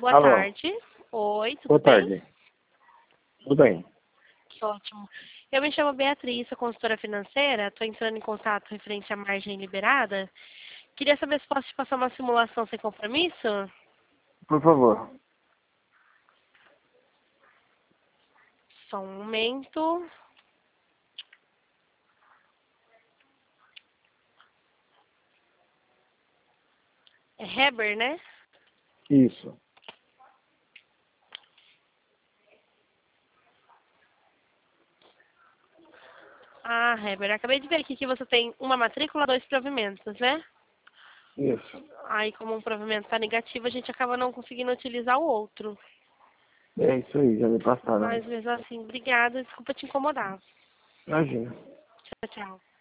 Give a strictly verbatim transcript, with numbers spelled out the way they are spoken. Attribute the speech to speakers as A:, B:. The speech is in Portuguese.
A: Boa
B: Alô.
A: tarde. Oi, tudo
B: Boa
A: bem?
B: tarde. Tudo bem?
A: Que ótimo. Eu me chamo Beatriz, sou consultora financeira. Estou entrando em contato referente à margem liberada. Queria saber se posso te passar uma simulação sem compromisso?
B: Por favor.
A: Só um momento. É Heber, né?
B: Isso.
A: Ah, Heber, acabei de ver aqui que você tem uma matrícula, dois provimentos, né?
B: Isso.
A: Aí, como um provimento está negativo, a gente acaba não conseguindo utilizar o outro.
B: É isso aí, já me passaram.
A: Mas mesmo assim, obrigada. Desculpa te incomodar.
B: Imagina.
A: Tchau, tchau.